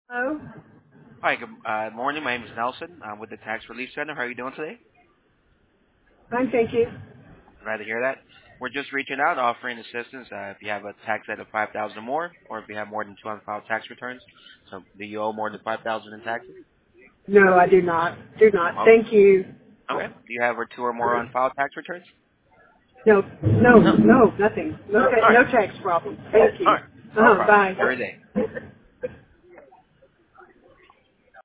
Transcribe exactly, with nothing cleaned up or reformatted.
Hello. Hi, good uh, morning. My name is Nelson. I'm with the Tax Relief Center. How are you doing today? Fine, thank you. Glad to hear that. We're just reaching out, offering assistance uh, if you have a tax debt of five thousand dollars or more, or if you have more than two unfiled tax returns. So, do you owe more than five thousand dollars in taxes? No, I do not. Do not. Oh, Thank you. okay. Do you have or two or more unfiled tax returns? No, no, No. no, nothing. No, All ta- right. no tax problem. Thank All you. right. No Uh-huh, problem. Enjoy your day. bye.